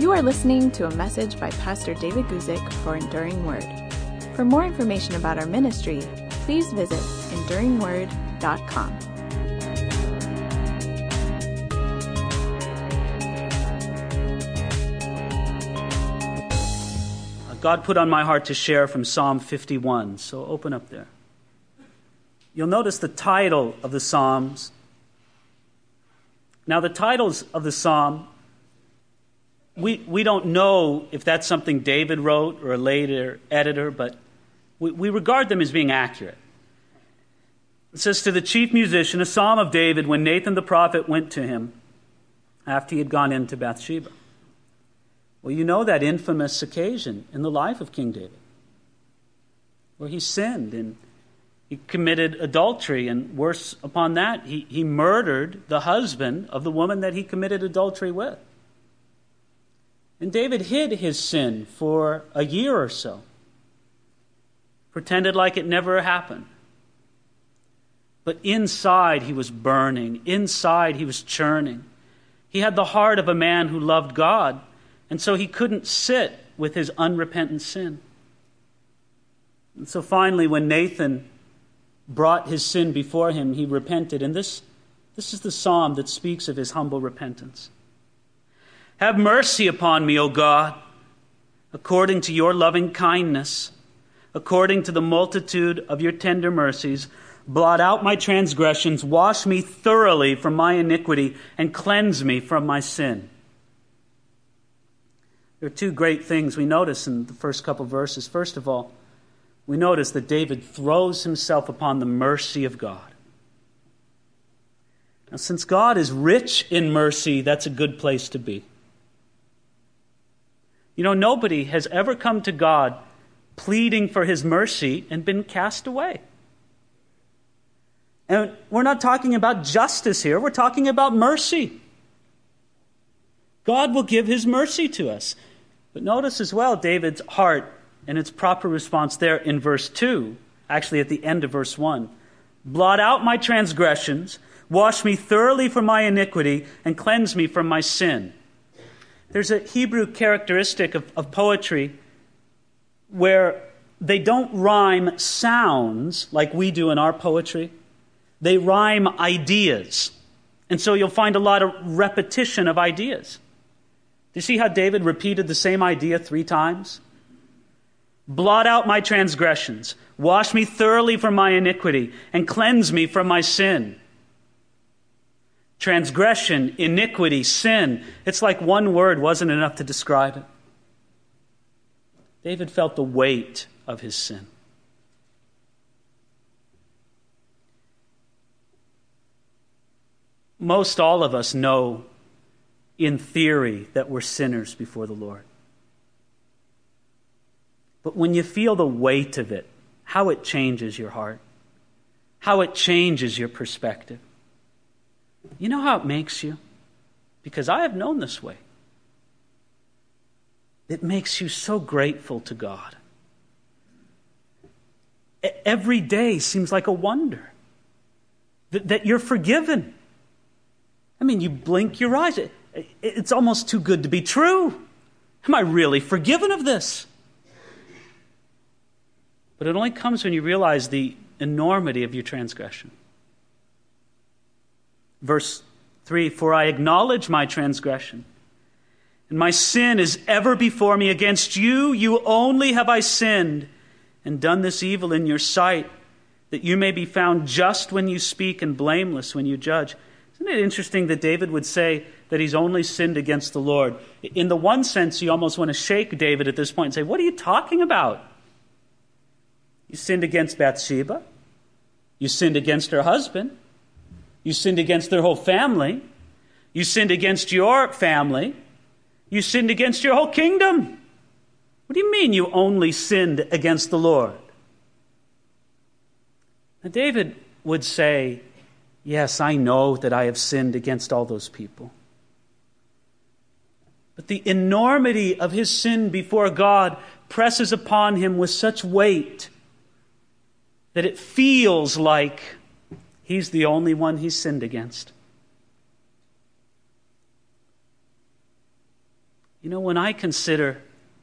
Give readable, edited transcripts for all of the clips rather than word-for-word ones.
You are listening to a message by Pastor David Guzik for Enduring Word. For more information about our ministry, please visit enduringword.com. God put on my heart to share from Psalm 51, so open up there. You'll notice the title of the Psalms. Now, the titles of the Psalm, we don't know if that's something David wrote or a later editor, but we regard them as being accurate. It says, to the chief musician, a psalm of David when Nathan the prophet went to him after he had gone into Bathsheba. Well, you know that infamous occasion in the life of King David where he sinned and he committed adultery, and worse upon that, he murdered the husband of the woman that he committed adultery with. And David hid his sin for a year or so, pretended like it never happened. But inside he was burning, inside he was churning. He had the heart of a man who loved God, and so he couldn't sit with his unrepentant sin. And so finally, when Nathan brought his sin before him, he repented. And this is the psalm that speaks of his humble repentance. Have mercy upon me, O God, according to your loving kindness, according to the multitude of your tender mercies. Blot out my transgressions, wash me thoroughly from my iniquity, and cleanse me from my sin. There are two great things we notice in the first couple verses. First of all, we notice that David throws himself upon the mercy of God. Now, since God is rich in mercy, that's a good place to be. You know, nobody has ever come to God pleading for his mercy and been cast away. And we're not talking about justice here. We're talking about mercy. God will give his mercy to us. But notice as well David's heart and its proper response there in verse 2, actually at the end of verse 1. Blot out my transgressions, wash me thoroughly from my iniquity, and cleanse me from my sin. There's a Hebrew characteristic of poetry where they don't rhyme sounds like we do in our poetry. They rhyme ideas. And so you'll find a lot of repetition of ideas. Do you see how David repeated the same idea 3 times? Blot out my transgressions, wash me thoroughly from my iniquity, and cleanse me from my sin. Transgression, iniquity, sin. It's like one word wasn't enough to describe it. David felt the weight of his sin. Most all of us know in theory that we're sinners before the Lord. But when you feel the weight of it, how it changes your heart, how it changes your perspective. You know how it makes you? Because I have known this way. It makes you so grateful to God. Every day seems like a wonder that you're forgiven. I mean, you blink your eyes. It's almost too good to be true. Am I really forgiven of this? But it only comes when you realize the enormity of your transgression. Verse 3, for I acknowledge my transgression, and my sin is ever before me. Against you, you only have I sinned, and done this evil in your sight, that you may be found just when you speak and blameless when you judge. Isn't it interesting that David would say that he's only sinned against the Lord? In the one sense, you almost want to shake David at this point and say, what are you talking about? You sinned against Bathsheba. You sinned against her husband. You sinned against their whole family. You sinned against your family. You sinned against your whole kingdom. What do you mean you only sinned against the Lord? Now, David would say, yes, I know that I have sinned against all those people. But the enormity of his sin before God presses upon him with such weight that it feels like he's the only one he's sinned against. When I consider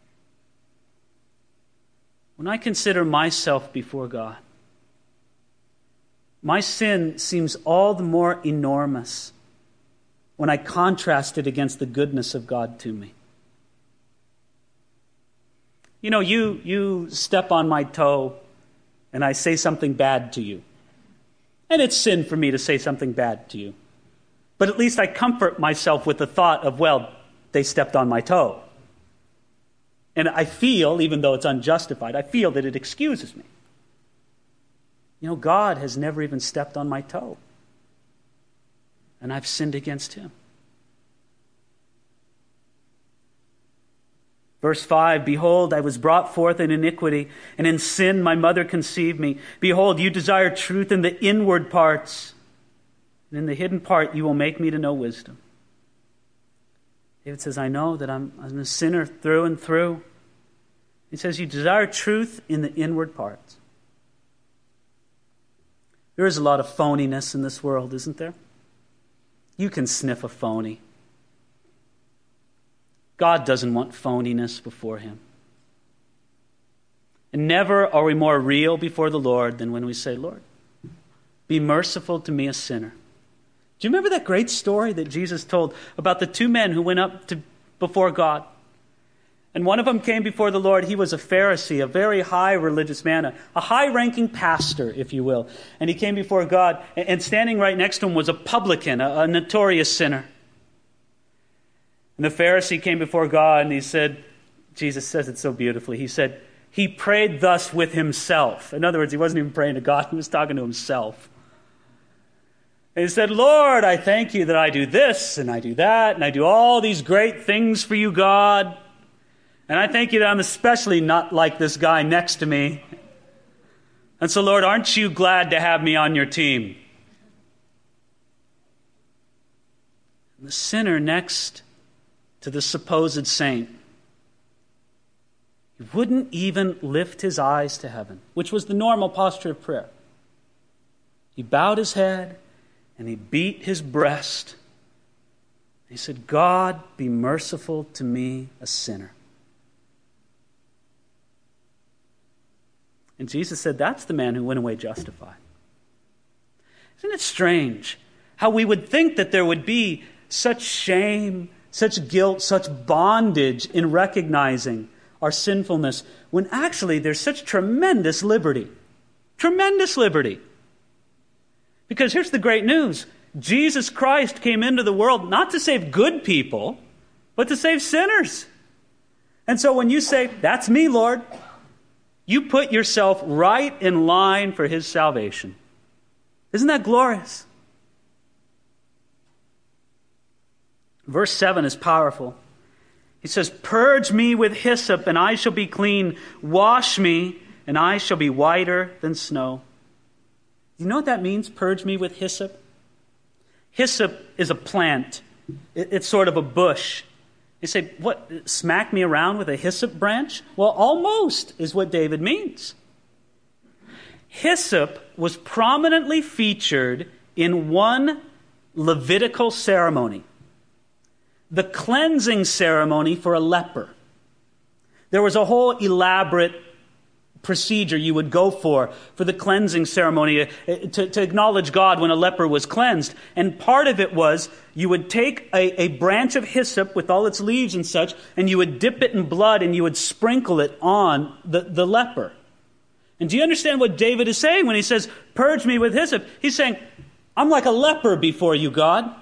myself before God, my sin seems all the more enormous when I contrast it against the goodness of God to me. You step on my toe and I say something bad to you. And it's sin for me to say something bad to you. But at least I comfort myself with the thought of, well, they stepped on my toe. And I feel, even though it's unjustified, I feel that it excuses me. God has never even stepped on my toe. And I've sinned against him. Verse 5, behold, I was brought forth in iniquity, and in sin my mother conceived me. Behold, you desire truth in the inward parts, and in the hidden part you will make me to know wisdom. David says, I know that I'm a sinner through and through. He says, you desire truth in the inward parts. There is a lot of phoniness in this world, isn't there? You can sniff a phony. God doesn't want phoniness before him. And never are we more real before the Lord than when we say, Lord, be merciful to me, a sinner. Do you remember that great story that Jesus told about the two men who went up before God? And one of them came before the Lord. He was a Pharisee, a very high religious man, a high-ranking pastor, if you will. And he came before God, and standing right next to him was a publican, a notorious sinner. And the Pharisee came before God, and he said, Jesus says it so beautifully, he said, he prayed thus with himself. In other words, he wasn't even praying to God, he was talking to himself. And he said, Lord, I thank you that I do this, and I do that, and I do all these great things for you, God. And I thank you that I'm especially not like this guy next to me. And so, Lord, aren't you glad to have me on your team? And the sinner next to the supposed saint, he wouldn't even lift his eyes to heaven, which was the normal posture of prayer. He bowed his head and he beat his breast. He said, God, be merciful to me, a sinner. And Jesus said, that's the man who went away justified. Isn't it strange how we would think that there would be such shame, such guilt, such bondage in recognizing our sinfulness, when actually there's such tremendous liberty. Tremendous liberty. Because here's the great news. Jesus Christ came into the world not to save good people, but to save sinners. And so when you say, that's me, Lord, you put yourself right in line for his salvation. Isn't that glorious? Verse 7 is powerful. He says, purge me with hyssop, and I shall be clean. Wash me, and I shall be whiter than snow. You know what that means, purge me with hyssop? Hyssop is a plant. It's sort of a bush. You say, what, smack me around with a hyssop branch? Well, almost is what David means. Hyssop was prominently featured in one Levitical ceremony, the cleansing ceremony for a leper. There was a whole elaborate procedure you would go for the cleansing ceremony to acknowledge God when a leper was cleansed. And part of it was you would take a branch of hyssop with all its leaves and such, and you would dip it in blood and you would sprinkle it on the leper. And do you understand what David is saying when he says, purge me with hyssop? He's saying, I'm like a leper before you, God.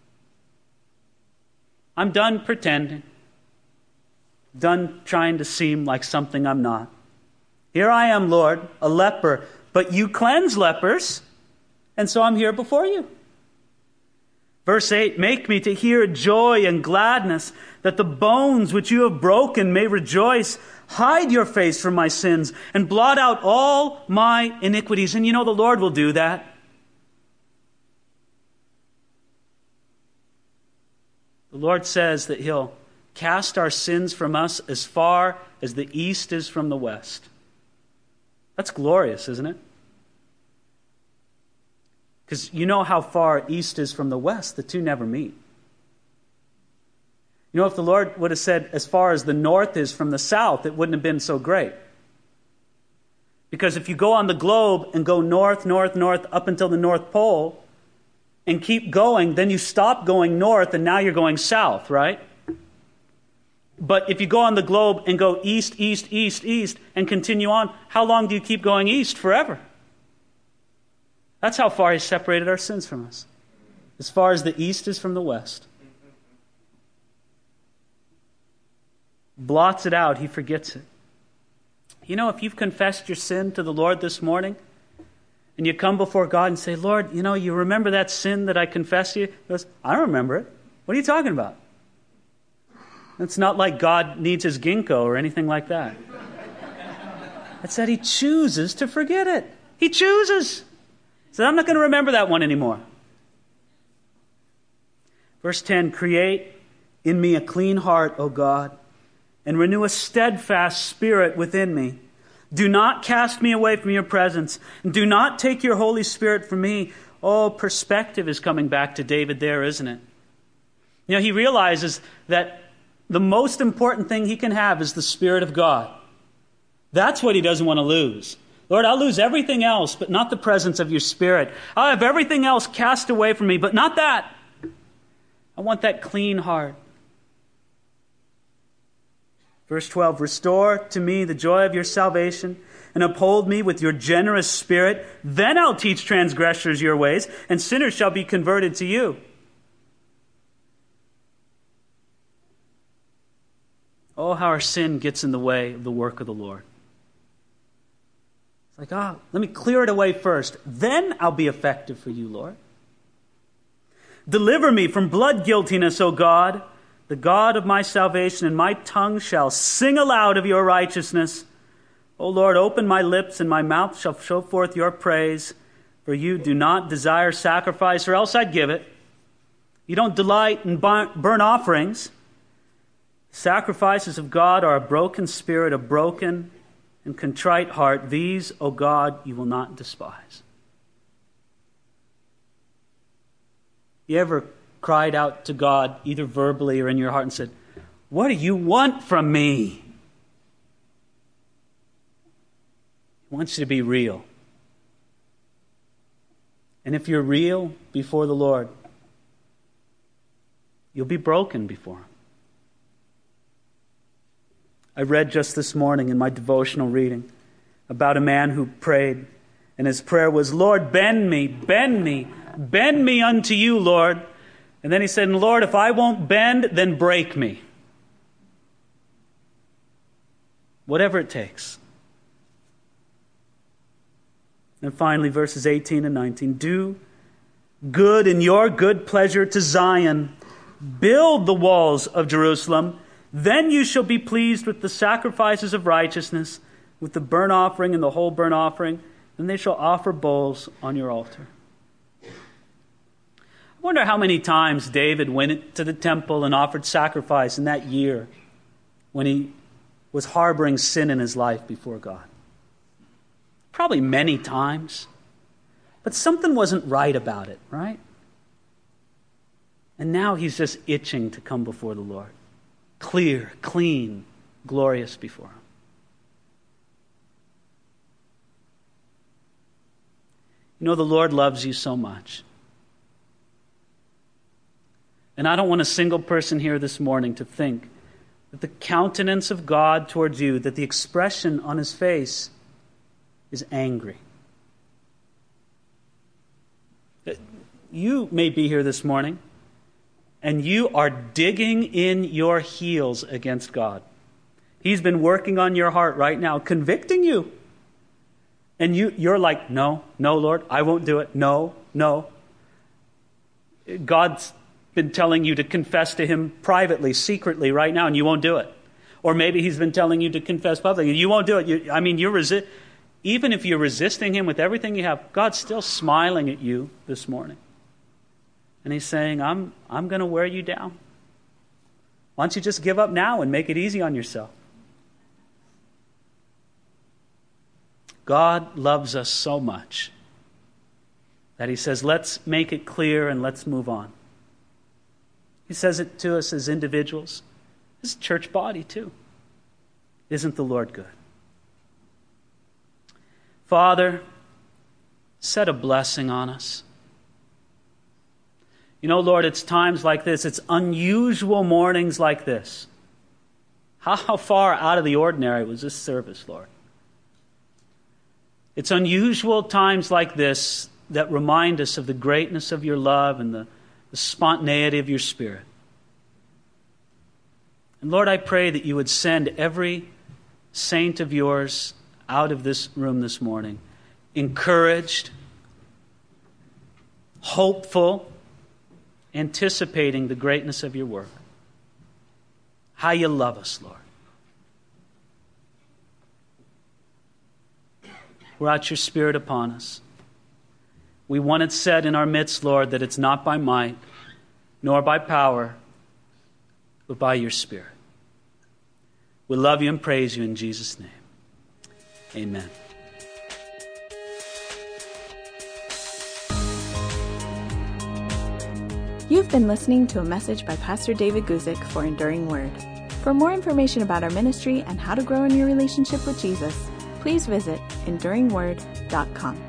I'm done pretending. Done trying to seem like something I'm not. Here I am, Lord, a leper, but you cleanse lepers, and so I'm here before you. Verse 8, make me to hear joy and gladness, that the bones which you have broken may rejoice. Hide your face from my sins, and blot out all my iniquities. And you know the Lord will do that. The Lord says that he'll cast our sins from us as far as the east is from the west. That's glorious, isn't it? Because you know how far east is from the west. The two never meet. You know, if the Lord would have said, as far as the north is from the south, it wouldn't have been so great. Because if you go on the globe and go north, north, north, up until the North Pole, and keep going, then you stop going north, and now you're going south, right? But if you go on the globe and go east, east, east, east, and continue on, how long do you keep going east? Forever. That's how far He separated our sins from us. As far as the east is from the west. Blots it out, He forgets it. You know, if you've confessed your sin to the Lord this morning, and you come before God and say, Lord, you know, you remember that sin that I confessed to you? He goes, I don't remember it. What are you talking about? It's not like God needs His ginkgo or anything like that. It's that He chooses to forget it. He chooses. He said, I'm not going to remember that one anymore. Verse 10, create in me a clean heart, O God, and renew a steadfast spirit within me. Do not cast me away from your presence, and do not take your Holy Spirit from me. Oh, perspective is coming back to David there, isn't it? You know, he realizes that the most important thing he can have is the Spirit of God. That's what he doesn't want to lose. Lord, I'll lose everything else, but not the presence of your Spirit. I'll have everything else cast away from me, but not that. I want that clean heart. Verse 12, restore to me the joy of your salvation and uphold me with your generous spirit. Then I'll teach transgressors your ways, and sinners shall be converted to you. Oh, how our sin gets in the way of the work of the Lord. It's like, let me clear it away first. Then I'll be effective for you, Lord. Deliver me from blood guiltiness, O God, the God of my salvation, and my tongue shall sing aloud of your righteousness. O Lord, open my lips, and my mouth shall show forth your praise. For you do not desire sacrifice, or else I'd give it. You don't delight in burnt offerings. Sacrifices of God are a broken spirit, a broken and contrite heart. These, O God, you will not despise. You ever cried out to God, either verbally or in your heart, and said, what do you want from me? He wants you to be real. And if you're real before the Lord, you'll be broken before Him. I read just this morning in my devotional reading about a man who prayed, and his prayer was, Lord, bend me, bend me, bend me unto you, Lord. And then he said, Lord, if I won't bend, then break me. Whatever it takes. And finally, verses 18 and 19. Do good in your good pleasure to Zion. Build the walls of Jerusalem. Then you shall be pleased with the sacrifices of righteousness, with the burnt offering and the whole burnt offering. Then they shall offer bulls on your altar. I wonder how many times David went to the temple and offered sacrifice in that year when he was harboring sin in his life before God. Probably many times. But something wasn't right about it, right? And now he's just itching to come before the Lord. Clear, clean, glorious before Him. You know, the Lord loves you so much. And I don't want a single person here this morning to think that the countenance of God towards you, that the expression on His face is angry. You may be here this morning and you are digging in your heels against God. He's been working on your heart right now, convicting you. And you're like, no, Lord, I won't do it. No. God's been telling you to confess to Him privately, secretly right now, and you won't do it. Or maybe He's been telling you to confess publicly, and you won't do it. Even if you're resisting Him with everything you have, God's still smiling at you this morning. And He's saying, I'm going to wear you down. Why don't you just give up now and make it easy on yourself? God loves us so much that He says, let's make it clear and let's move on. He says it to us as individuals, as a church body too. Isn't the Lord good? Father, set a blessing on us. You know, Lord, it's times like this, it's unusual mornings like this. How far out of the ordinary was this service, Lord? It's unusual times like this that remind us of the greatness of your love and the spontaneity of your Spirit. And Lord, I pray that you would send every saint of yours out of this room this morning encouraged, hopeful, anticipating the greatness of your work. How you love us, Lord. Pour out your Spirit upon us. We want it said in our midst, Lord, that it's not by might, nor by power, but by your Spirit. We love you and praise you in Jesus' name. Amen. You've been listening to a message by Pastor David Guzik for Enduring Word. For more information about our ministry and how to grow in your relationship with Jesus, please visit enduringword.com.